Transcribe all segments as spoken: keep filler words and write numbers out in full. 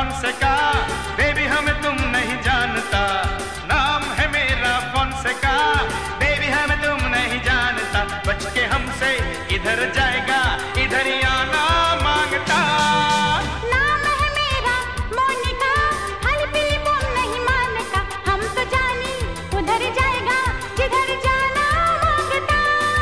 Fonseca, baby हमें तुम नहीं जानता। नाम है मेरा फोनसेका, बेबी हमें तुम नहीं जानता। बच के हमसे इधर जाएगा, इधर ही आना मांगता। नाम है मेरा मोनिका, हर बिल बोल नहीं मानता। हम तो जानी उधर जाएगा जिधर जाना मांगता।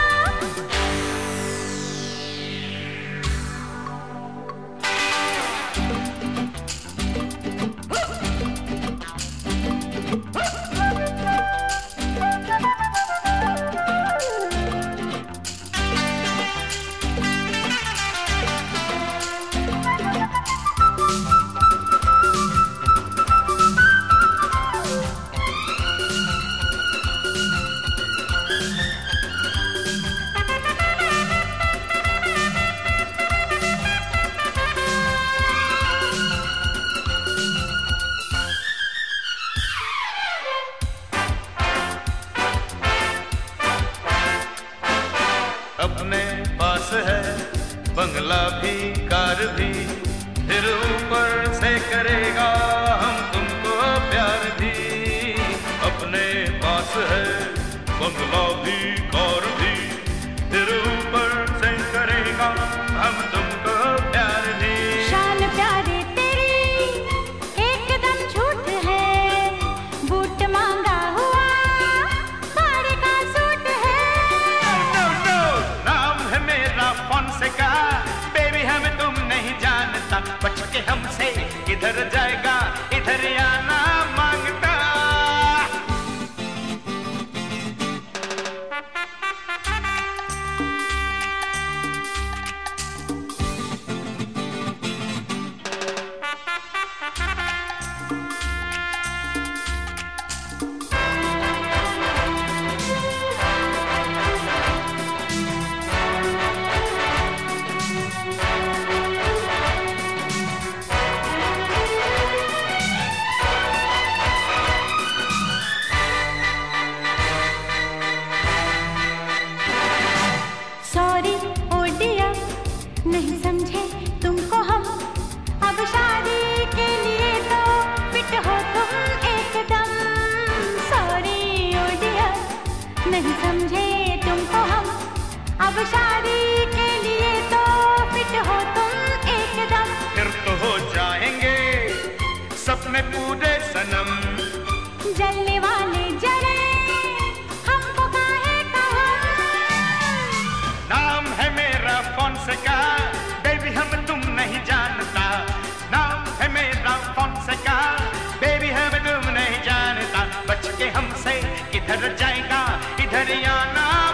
अपने पास है बंगला भी, कार भी, फिर ऊपर से करेगा हम तुमको प्यार भी। अपने पास है बंगला भी, कार भी, फिर ऊपर से करेगा हम तुमको प्यार भी। शान प्यारे तेरी एकदम झूठ है, बूट मांगा हुआ साड़ी का सूट है। नो नो, नाम है मेरा फोनसेका, बेबी हमें तुम नहीं जानता। बच के हमसे इधर जाएगा, इधर ही आना मांगता। सॉरी ओ डियर, नहीं समझे तुमको हम। अब शादी के लिए तो फिट हो तुम एकदम। सॉरी ओ डियर, नहीं समझे तुमको हम। अब शादी के लिए तो फिट हो तुम एकदम। फिर तो हो जाएंगे सपने पूरे सनम। जलने वाले जले हमको काहे कहा। नाम है मेरा फोनसेका, बेबी हम तुम नहीं जानता। नाम है मेरा फोनसेका, बेबी हम तुम नहीं जानता। बच के हमसे इधर जाएगा, इधर ही आना